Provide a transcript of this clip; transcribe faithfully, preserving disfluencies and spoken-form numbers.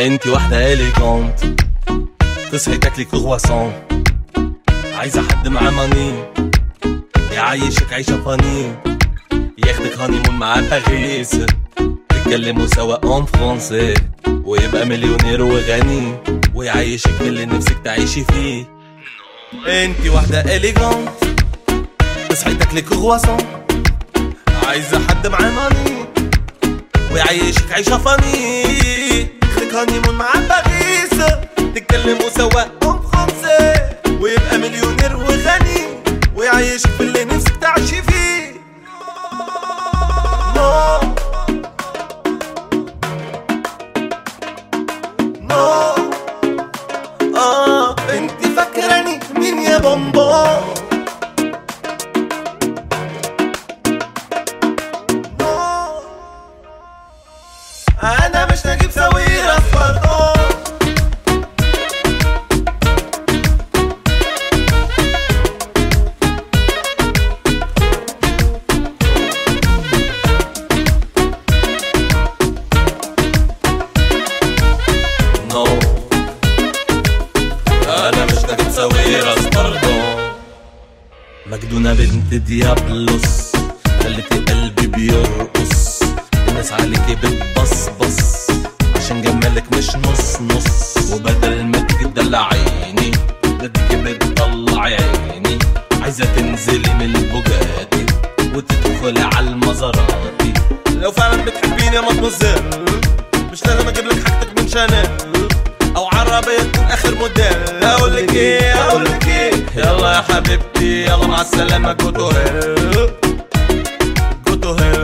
انتي واحدة اليجونت، تصحي تاكلي كرواسون، عايزة حد معاه ماني يعيشك عيشة فاني، ياخدك هانيمون مع باريس، تتكلموا سوا اون فرونسي، ويبقى مليونير وغني ويعيشك في اللي نفسك تعيشي فيه. انتي واحدة اليجونت، تصحي تاكلي كرواسون، عايزة حد معاه ماني ويعيشك عيشة فاني، ياخدك هانيمون مع باريس، تتكلموا سوا اون فرونسي، ويبقى مليونير وغني ويعيشك في اللي نفسك تعيشي فيه. نو نو اه انتي فاكراني مين يا بومبو؟ انا مش نجيب ساويرس برضو. نو انا مش نجيب ساويرس برضو. مجنونة بنت ديابلوس، خلتي قلبي بيرقص، الناس عليكي بتبصبص عشان جمالك مش نص نص، وبدل ما تيجي تدلعيني ده تيجي بتطلعي عيني، عايزة تنزلي من البوجاتي وتدخلي على المزاراتي. لو فعلا بتحبيني يا مدموزيل مش لازم اجيب لك حاجتك من شانيل او عربية تكون اخر موديل. اقولك ايه اقولك ايه يلا يا حبيبتي يلا مع السلامة، جو تو هيل جو تو هيل.